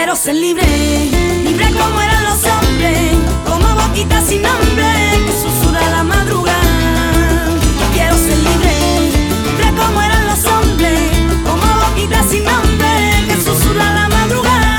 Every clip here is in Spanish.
quiero ser libre, libre como eran los hombres, como boquita sin nombre que susurra la madrugada. Yo quiero ser libre, libre como eran los hombres, como boquita sin nombre que susurra la madrugada.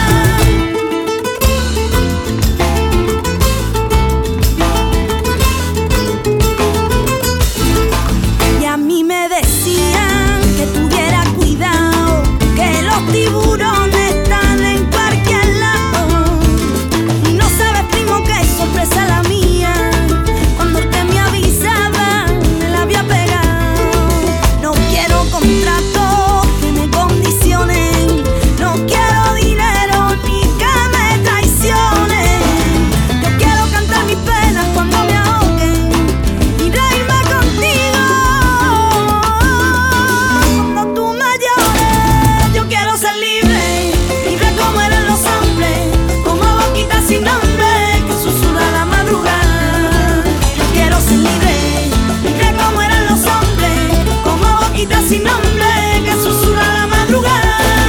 Y a mí me decían que tuviera cuidado, que los tiburones están en cualquier lado. Y no sabes, primo, qué sorpresa la mía, cuando el que me avisaba me la había pegado. No quiero contratos que me condicionen, no quiero dinero ni que me traicionen. Yo quiero cantar mis penas cuando me ahoguen y reírme contigo cuando tú me llores. Yo quiero ser libre, libre como eran los hombres, como boquita sin nombre que susurra la madrugada. Yo quiero ser libre, libre como eran los hombres, como boquita sin nombre que susurra la madrugada.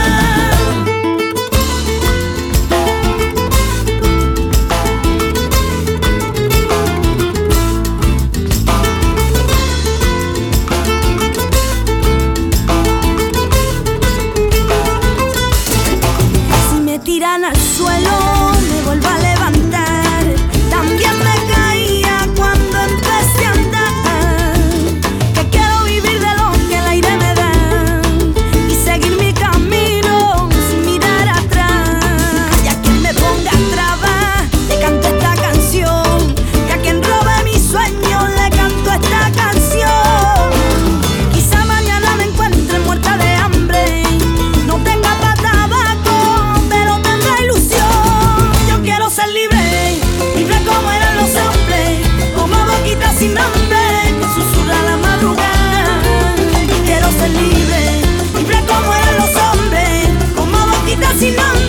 Si me tiran al suelo, me vuelvo a levantar. También me caía cuando empecé a andar. Que quiero vivir de lo que el aire me da y seguir mi camino sin mirar atrás. Y a quien me ponga trabas, le canto esta canción. Y a quien robe mis sueños, le canto esta canción. Quizá mañana me encuentre muerta de hambre, no tenga pa' tabaco, pero tendrá ilusión. Yo quiero ser libre, libre como eran los hombres, como boquita sin nombre que susurra la madrugada. Yo quiero ser libre, libre como eran los hombres, como boquita sin nombre